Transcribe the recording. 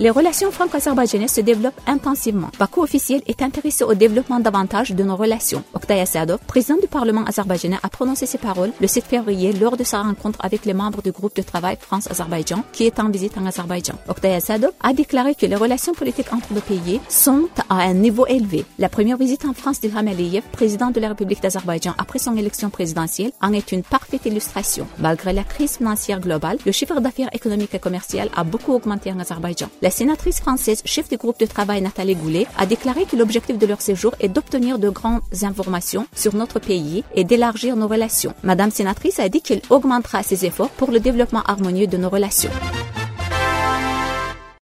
Les relations franco-azerbaïdjanaises se développent intensivement. Bakou officiel est intéressé au développement davantage de nos relations. Oktay Asadov, président du Parlement azerbaïdjanais, a prononcé ces paroles le 7 février lors de sa rencontre avec les membres du groupe de travail France-Azerbaïdjan qui est en visite en Azerbaïdjan. Oktay Asadov a déclaré que les relations politiques entre nos pays sont à un niveau élevé. La première visite en France d'Ilham Aliyev, président de la République d'Azerbaïdjan après son élection présidentielle, en est une parfaite illustration. Malgré la crise financière globale, le chiffre d'affaires économique et commercial a beaucoup augmenté en Azerbaïdjan. La sénatrice française, chef du groupe de travail Nathalie Goulet, a déclaré que l'objectif de leur séjour est d'obtenir de grandes informations sur notre pays et d'élargir nos relations. Madame sénatrice a dit qu'elle augmentera ses efforts pour le développement harmonieux de nos relations.